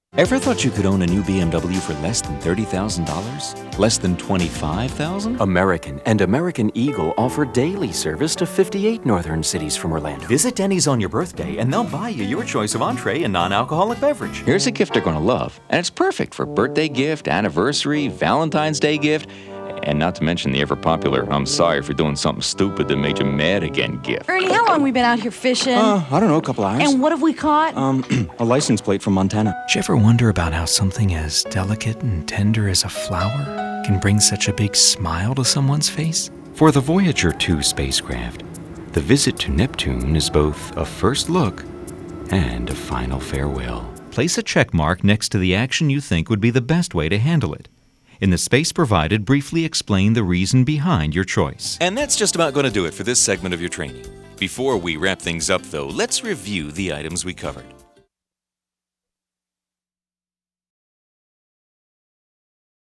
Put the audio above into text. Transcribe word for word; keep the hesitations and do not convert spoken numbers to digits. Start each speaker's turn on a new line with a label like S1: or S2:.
S1: Ever thought you could own a new B M W for less than thirty thousand dollars? Less than twenty-five thousand dollars?
S2: American and American Eagle offer daily service to fifty-eight northern cities from Orlando.
S1: Visit Denny's on your birthday and they'll buy you your choice of entree and non-alcoholic beverage.
S3: Here's a gift they're going to love, and it's perfect for birthday gift, anniversary, Valentine's Day gift, and not to mention the ever-popular I'm sorry for doing something stupid that made you mad again gift.
S4: Ernie, how long we been out here fishing?
S5: Uh, I don't know, a couple hours.
S4: And what have we caught?
S5: Um, a license plate from Montana.
S6: Did you ever wonder about how something as delicate and tender as a flower can bring such a big smile to someone's face?
S1: For the Voyager two spacecraft, the visit to Neptune is both a first look and a final farewell. Place a check mark next to the action you think would be the best way to handle it. In the space provided, briefly explain the reason behind your choice.
S7: And that's just about going to do it for this segment of your training. Before we wrap things up, though, let's review the items we covered.